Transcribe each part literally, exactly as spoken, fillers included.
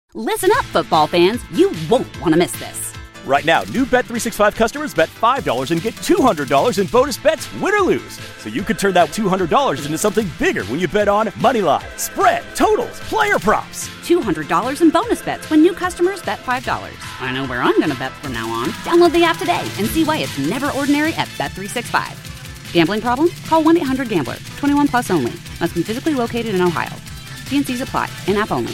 Listen up, football fans. You won't want to miss this. Right now, new Bet three sixty-five customers bet five dollars and get two hundred dollars in bonus bets, win or lose. So you could turn that two hundred dollars into something bigger when you bet on money line, spread, totals, player props. two hundred dollars in bonus bets when new customers bet five dollars. I know where I'm going to bet from now on. Download the app today and see why it's never ordinary at Bet three sixty-five. Gambling problem? Call one eight hundred gambler. twenty-one plus only. Must be physically located in Ohio. T and C's apply. In-app only.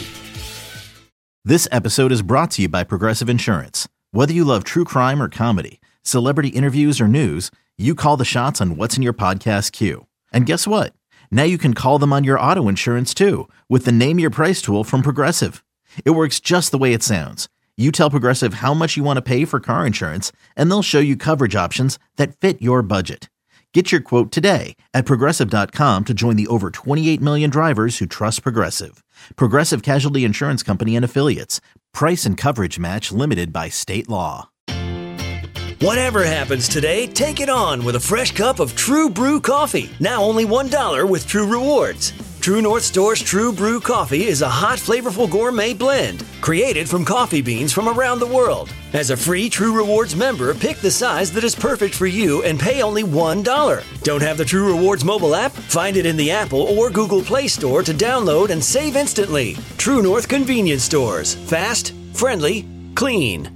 This episode is brought to you by Progressive Insurance. Whether you love true crime or comedy, celebrity interviews or news, you call the shots on what's in your podcast queue. And guess what? Now you can call them on your auto insurance too with the Name Your Price tool from Progressive. It works just the way it sounds. You tell Progressive how much you want to pay for car insurance, and they'll show you coverage options that fit your budget. Get your quote today at Progressive dot com to join the over twenty-eight million drivers who trust Progressive. Progressive Casualty Insurance Company and Affiliates. Price and coverage match limited by state law. Whatever happens today, take it on with a fresh cup of True Brew coffee. Now only one dollar with True Rewards. True North Store's True Brew coffee is a hot, flavorful gourmet blend created from coffee beans from around the world. As a free True Rewards member, pick the size that is perfect for you and pay only one dollar. Don't have the True Rewards mobile app? Find it in the Apple or Google Play Store to download and save instantly. True North Convenience Stores. Fast, friendly, clean.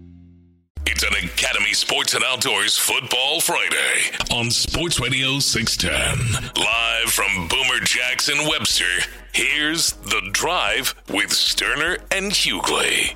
It's an Academy Sports and Outdoors Football Friday on Sports Radio six ten. Live from Boomer Jackson Webster, here's The Drive with Sterner and Hughley.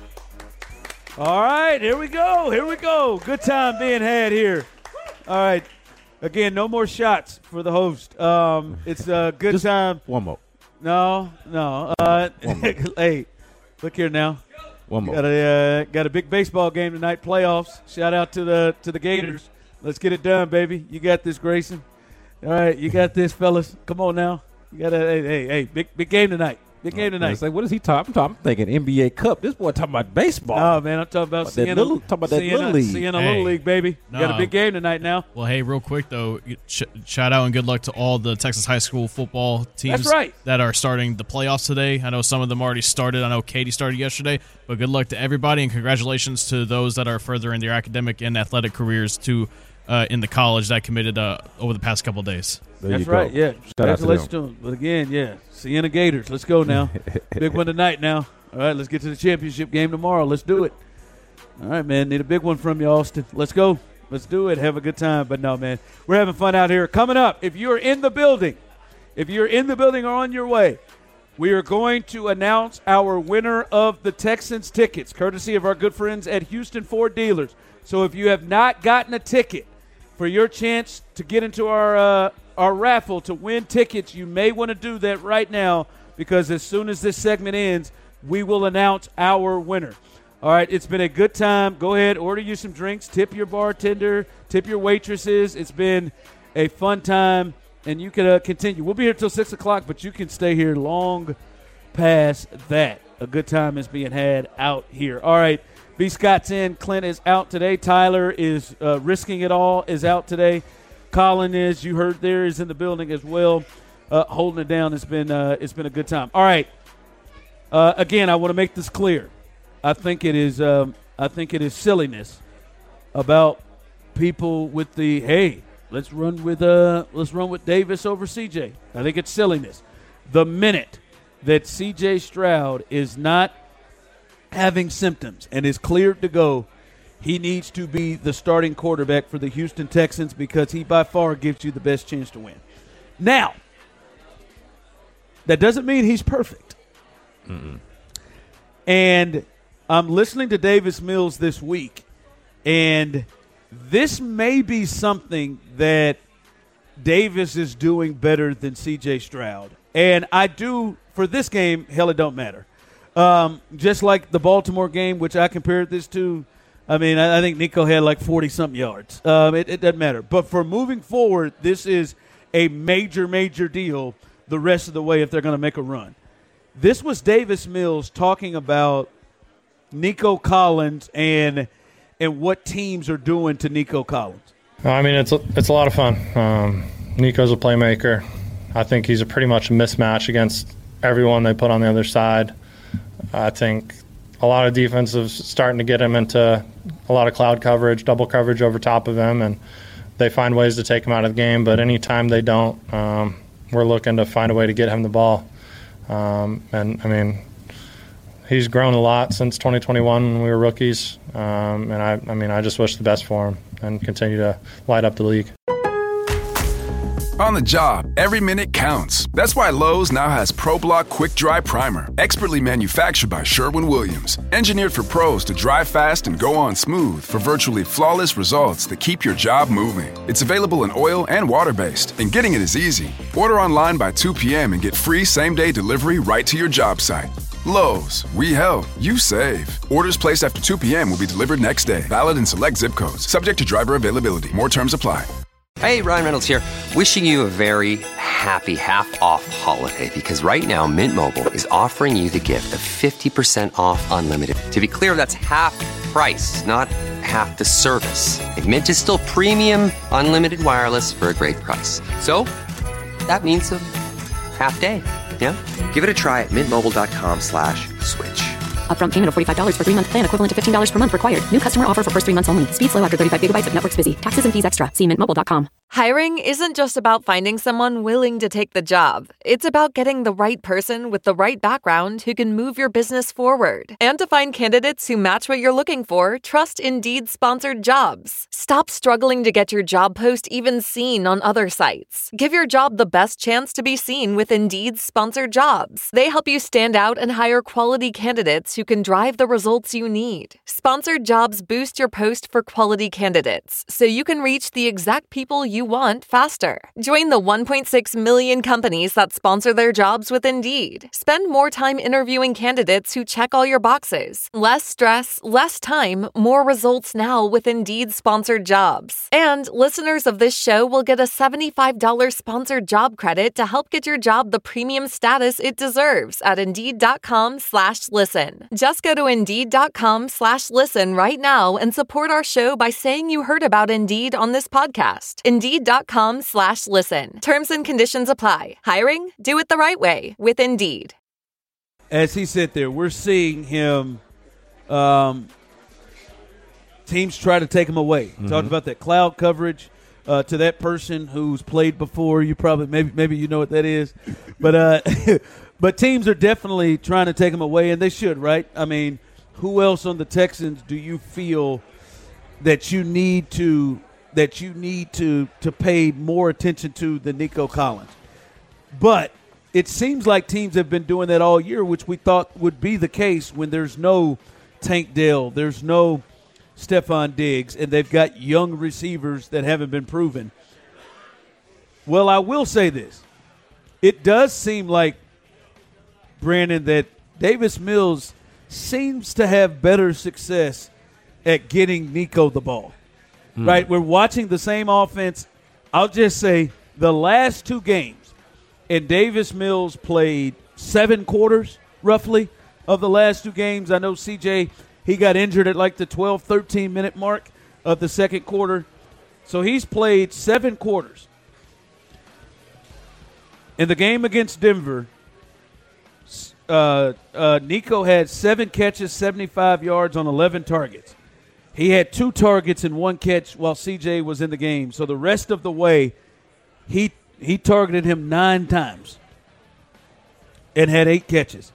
All right, here we go. Here we go. Good time being had here. All right. Again, no more shots for the host. Um, it's a good Just time. One more. No, no. Uh, One more. Hey, look here now. One more. Got a uh, got a big baseball game tonight, playoffs. Shout out to the to the Gators. Let's get it done, baby. You got this, Grayson. All right, you got this, fellas. Come on now. You got a hey hey hey big big game tonight. Big game tonight. It's like, what is he talking? I'm, talking, I'm thinking N B A Cup. This boy talking about baseball. Oh man, I'm talking about, About that Sienna. little- talking about that Sienna, little league. Sienna Hey, Little League, baby. You got a no. big game tonight now. Well, hey, real quick, though, sh- shout out and good luck to all the Texas high school football teams That's right. that are starting the playoffs today. I know some of them already started. I know Katie started yesterday, but good luck to everybody, and congratulations to those that are further in their academic and athletic careers to uh, in the college that committed uh, over the past couple of days. There That's you go. right, yeah. Shout out to Congratulations them. to them. But again, yeah, Sienna Gators. Let's go now. Big one tonight now. All right, let's get to the championship game tomorrow. Let's do it. All right, man. Need a big one from you, Austin. Let's go. Let's do it. Have a good time. But no, man, we're having fun out here. Coming up, if you're in the building, if you're in the building or on your way, we are going to announce our winner of the Texans tickets, courtesy of our good friends at Houston Ford Dealers. So if you have not gotten a ticket for your chance to get into our uh, our raffle to win tickets, you may want to do that right now, because as soon as this segment ends, we will announce our winner. All right, it's been a good time. Go ahead, order you some drinks, tip your bartender, tip your waitresses. It's been a fun time, and you can uh, continue. We'll be here till six o'clock, but you can stay here long past that. A good time is being had out here. All right, B. Scott's in. Clint is out today. Tyler is uh, risking it all, is out today. Colin is, you heard there, is in the building as well, uh, holding it down. It's been uh, it's been a good time. All right. Uh, again, I want to make this clear. I think it is um, I think it is silliness about people with the hey, let's run with uh let's run with Davis over C J. I think it's silliness. The minute that C J Stroud is not having symptoms and is cleared to go, he needs to be the starting quarterback for the Houston Texans, because he by far gives you the best chance to win. Now, that doesn't mean he's perfect. Mm-mm. And I'm listening to Davis Mills this week, and this may be something that Davis is doing better than C J Stroud. And I do, for this game, hell, it don't matter. Um, just like the Baltimore game, which I compared this to, I mean, I, I think Nico had like forty-something yards. Um, it, it doesn't matter. But for moving forward, this is a major, major deal the rest of the way if they're going to make a run. This was Davis Mills talking about Nico Collins and and what teams are doing to Nico Collins. I mean, it's a, it's a lot of fun. Um, Nico's a playmaker. I think he's a pretty much a mismatch against everyone they put on the other side. I think a lot of defensive starting to get him into a lot of cloud coverage, double coverage over top of him, and they find ways to take him out of the game. But anytime they don't, um, we're looking to find a way to get him the ball. Um, and, I mean, he's grown a lot since twenty twenty-one when we were rookies. Um, and, I, I mean, I just wish the best for him and continue to light up the league. On the job, every minute counts. That's why Lowe's now has ProBlock Quick Dry Primer, expertly manufactured by Sherwin-Williams. Engineered for pros to dry fast and go on smooth for virtually flawless results that keep your job moving. It's available in oil and water-based, and getting it is easy. Order online by two p.m. and get free same-day delivery right to your job site. Lowe's, we help, you save. Orders placed after two p.m. will be delivered next day. Valid in select zip codes. Subject to driver availability. More terms apply. Hey, Ryan Reynolds here. Wishing you a very happy half-off holiday, because right now Mint Mobile is offering you the gift of fifty percent off unlimited. To be clear, that's half price, not half the service. And Mint is still premium unlimited wireless for a great price. So that means a half day. Yeah? Give it a try at mintmobile.com slash switch. Upfront payment of forty-five dollars for three-month plan equivalent to fifteen dollars per month required. New customer offer for first three months only. Speed slow after thirty-five gigabytes if network's busy. Taxes and fees extra. See mint mobile dot com. Hiring isn't just about finding someone willing to take the job. It's about getting the right person with the right background who can move your business forward. And to find candidates who match what you're looking for, trust Indeed sponsored jobs. Stop struggling to get your job post even seen on other sites. Give your job the best chance to be seen with Indeed sponsored jobs. They help you stand out and hire quality candidates who can drive the results you need. Sponsored jobs boost your post for quality candidates, so you can reach the exact people you want faster. Join the one point six million companies that sponsor their jobs with Indeed. Spend more time interviewing candidates who check all your boxes. Less stress, less time, more results now with Indeed sponsored jobs. And listeners of this show will get a seventy-five dollars sponsored job credit to help get your job the premium status it deserves at Indeed.com slash listen. Just go to Indeed.com slash listen right now and support our show by saying you heard about Indeed on this podcast. Indeed.com slash listen. Terms and conditions apply. Hiring? Do it the right way with Indeed. As he said there, we're seeing him, um, teams try to take him away. Mm-hmm. Talked about that cloud coverage uh, to that person who's played before. You probably, maybe maybe you know what that is. But, uh, but teams are definitely trying to take him away, and they should, right? I mean, who else on the Texans do you feel that you need to – that you need to, to pay more attention to than Nico Collins? But it seems like teams have been doing that all year, which we thought would be the case when there's no Tank Dell, there's no Stephon Diggs, and they've got young receivers that haven't been proven. Well, I will say this. It does seem like, Brandon, that Davis Mills seems to have better success at getting Nico the ball. Mm. Right, we're watching the same offense. I'll just say the last two games, and Davis Mills played seven quarters, roughly, of the last two games. I know C J, he got injured at like the twelve, thirteen-minute mark of the second quarter. So he's played seven quarters. In the game against Denver, uh, uh, Nico had seven catches, seventy-five yards on eleven targets. He had two targets and one catch while C J was in the game. So the rest of the way, he he targeted him nine times and had eight catches.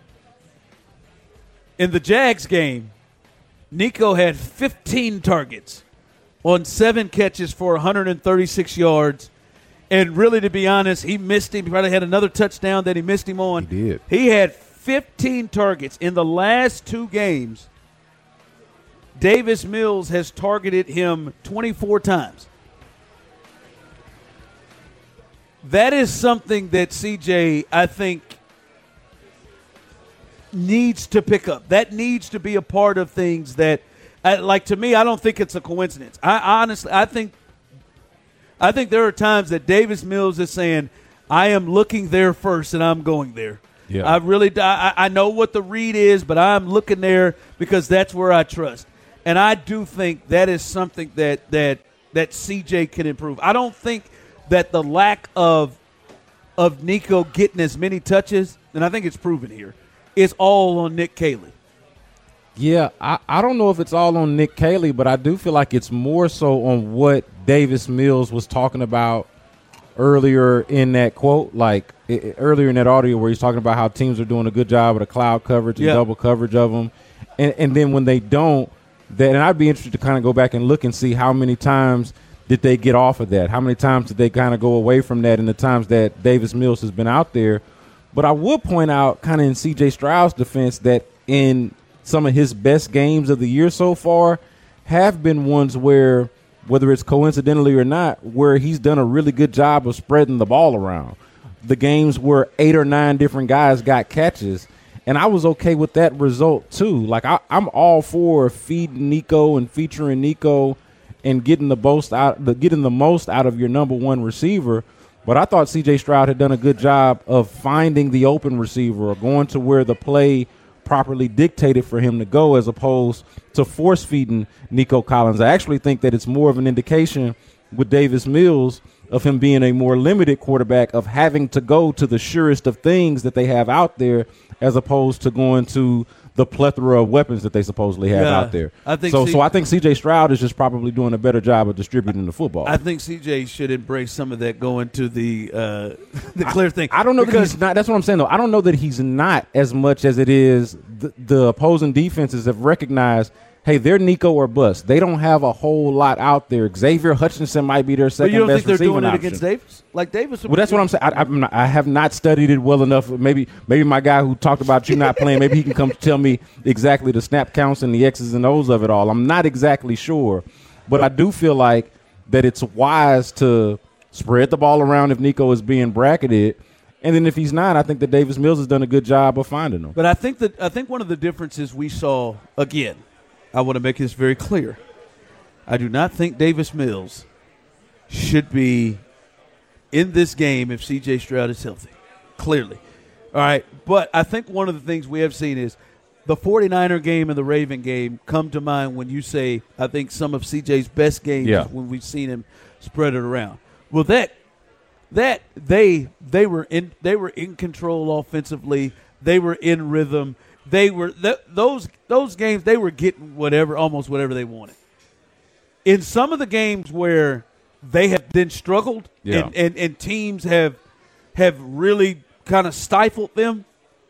In the Jags game, Nico had fifteen targets on seven catches for one hundred thirty-six yards. And really, to be honest, he missed him. He probably had another touchdown that he missed him on. He did. He had fifteen targets in the last two games. Davis Mills has targeted him twenty-four times. That is something that C J, I think, needs to pick up. That needs to be a part of things that, like, to me, I don't think it's a coincidence. I honestly, I think, I think there are times that Davis Mills is saying, I am looking there first and I'm going there. Yeah. I really, I, I know what the read is, but I'm looking there because that's where I trust. And I do think that is something that that that C J can improve. I don't think that the lack of of Nico getting as many touches, and I think it's proven here, is all on Nick Caley. Yeah, I, I don't know if it's all on Nick Caley, but I do feel like it's more so on what Davis Mills was talking about earlier in that quote, like it, earlier in that audio where he's talking about how teams are doing a good job of the cloud coverage and yeah. double coverage of them. And, and then when they don't, that, and I'd be interested to kind of go back and look and see how many times did they get off of that? How many times did they kind of go away from that in the times that Davis Mills has been out there? But I would point out kind of in C J Stroud's defense that in some of his best games of the year so far have been ones where, whether it's coincidentally or not, where he's done a really good job of spreading the ball around. The games where eight or nine different guys got catches, and I was okay with that result too. Like I, I'm all for feeding Nico and featuring Nico and getting the most out, the, getting the most out of your number one receiver. But I thought C J Stroud had done a good job of finding the open receiver or going to where the play properly dictated for him to go, as opposed to force feeding Nico Collins. I actually think that it's more of an indication with Davis Mills of him being a more limited quarterback, of having to go to the surest of things that they have out there, as opposed to going to the plethora of weapons that they supposedly have yeah, out there. I think so. C- so I think C J Stroud is just probably doing a better job of distributing the football. I think C J should embrace some of that going to the uh, the clear I, thing. I don't know that because he's not. That's what I'm saying, though. I don't know that he's not as much as it is the, the opposing defenses have recognized, hey, they're Nico or bust. They don't have a whole lot out there. Xavier Hutchinson might be their But second you don't best think they're receiving doing it option. against Davis? Like Davis? Well, that's what I'm saying. I, I'm not, I have not studied it well enough. Maybe maybe my guy who talked about you not playing, maybe he can come tell me exactly the snap counts and the X's and O's of it all. I'm not exactly sure. But I do feel like that it's wise to spread the ball around if Nico is being bracketed. And then if he's not, I think that Davis Mills has done a good job of finding him. But I think that I think one of the differences we saw, again, I want to make this very clear. I do not think Davis Mills should be in this game if C J Stroud is healthy, clearly. All right, but I think one of the things we have seen is the 49er game and the Raven game come to mind when you say, I think some of C J's best games Yeah. when we've seen him spread it around. Well, that that they they were in they were in control offensively. They were in rhythm. They were th- those those games. They were getting whatever, almost whatever they wanted. In some of the games where they have then struggled, Yeah. and, and, and teams have have really kind of stifled them,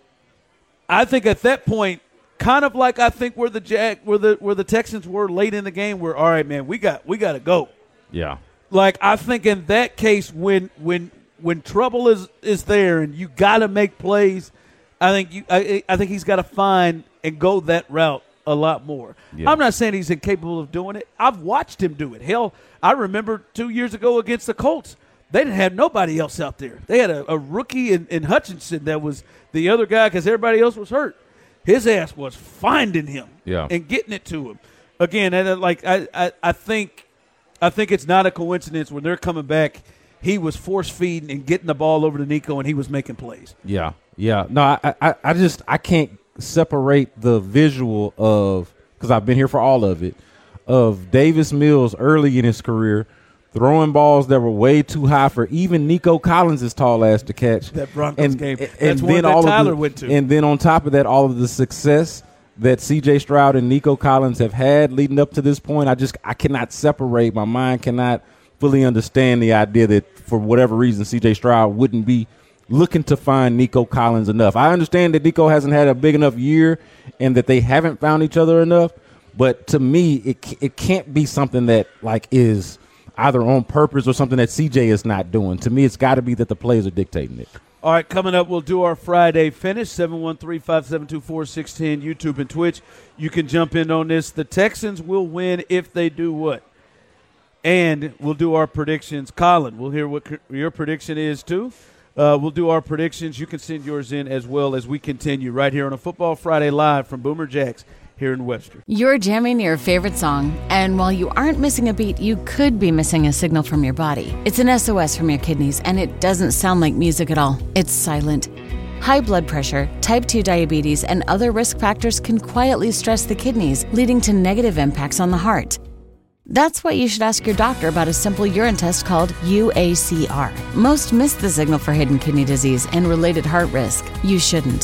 I think at that point, kind of like I think where the Jag, where the where the Texans were late in the game, where all right, man, we got we got to go. Yeah. Like I think in that case, when when when trouble is is there and you got to make plays, I think you I, I think he's got to find and go that route a lot more. Yeah. I'm not saying he's incapable of doing it. I've watched him do it. Hell, I remember two years ago against the Colts, they didn't have nobody else out there. They had a, a rookie in, in Hutchinson that was the other guy because everybody else was hurt. His ass was finding him Yeah. and getting it to him. Again, and uh, like I, I, I think I think it's not a coincidence when they're coming back, he was force feeding and getting the ball over to Nico and he was making plays. Yeah. Yeah. No, I, I, I just I can't separate the visual of, because I've been here for all of it, of Davis Mills early in his career throwing balls that were way too high for even Nico Collins' tall ass to catch. That Broncos and, game. And, That's and one then that all Tyler of the, went to. And then on top of that, all of the success that C J Stroud and Nico Collins have had leading up to this point, I just I cannot separate. My mind cannot fully understand the idea that for whatever reason C J Stroud wouldn't be looking to find Nico Collins enough. I understand that Nico hasn't had a big enough year and that they haven't found each other enough, but to me, it it can't be something that like is either on purpose or something that C J is not doing. To me, it's got to be that the players are dictating it. All right, coming up, we'll do our Friday finish, seven one three, five seven two, four six one zero, YouTube and Twitch. You can jump in on this. The Texans will win if they do what? And we'll do our predictions. Colin, we'll hear what your prediction is, too. Uh, we'll do our predictions. You can send yours in as well as we continue right here on a Football Friday live from Boomer Jacks here in Webster. You're jamming your favorite song, and while you aren't missing a beat, you could be missing a signal from your body. It's an S O S from your kidneys, and it doesn't sound like music at all. It's silent. High blood pressure, type two diabetes, and other risk factors can quietly stress the kidneys, leading to negative impacts on the heart. That's why you should ask your doctor about a simple urine test called U A C R. Most miss the signal for hidden kidney disease and related heart risk. You shouldn't.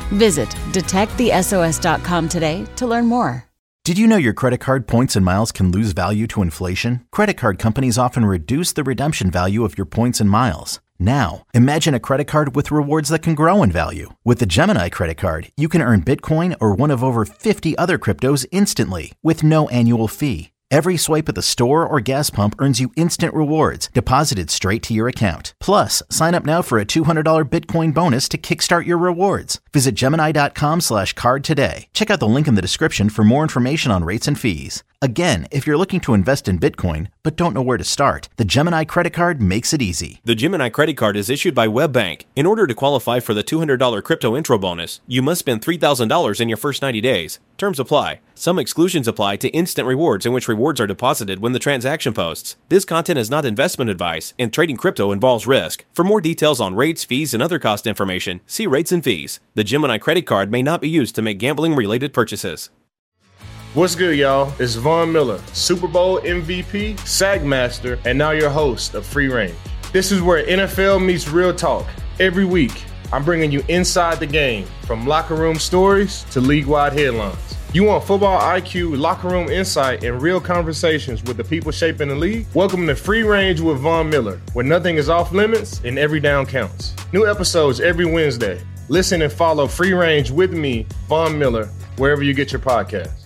Visit detect the S O S dot com today to learn more. Did you know your credit card points and miles can lose value to inflation? Credit card companies often reduce the redemption value of your points and miles. Now, imagine a credit card with rewards that can grow in value. With the Gemini credit card, you can earn Bitcoin or one of over fifty other cryptos instantly with no annual fee. Every swipe at the store or gas pump earns you instant rewards deposited straight to your account. Plus, sign up now for a two hundred dollars Bitcoin bonus to kickstart your rewards. Visit Gemini.com slash card today. Check out the link in the description for more information on rates and fees. Again, if you're looking to invest in Bitcoin but don't know where to start, the Gemini credit card makes it easy. The Gemini credit card is issued by WebBank. In order to qualify for the two hundred dollars crypto intro bonus, you must spend three thousand dollars in your first ninety days. Terms apply. Some exclusions apply to instant rewards in which rewards are deposited when the transaction posts. This content is not investment advice, and trading crypto involves risk. For more details on rates, fees, and other cost information, see rates and fees. The Gemini credit card may not be used to make gambling-related purchases. What's good, y'all? It's Von Miller, Super Bowl M V P, Sack Master, and now your host of Free Range. This is where N F L meets real talk. Every week, I'm bringing you inside the game, from locker room stories to league-wide headlines. You want football I Q, locker room insight, and real conversations with the people shaping the league? Welcome to Free Range with Von Miller, where nothing is off limits and every down counts. New episodes every Wednesday. Listen and follow Free Range with me, Von Miller, wherever you get your podcasts.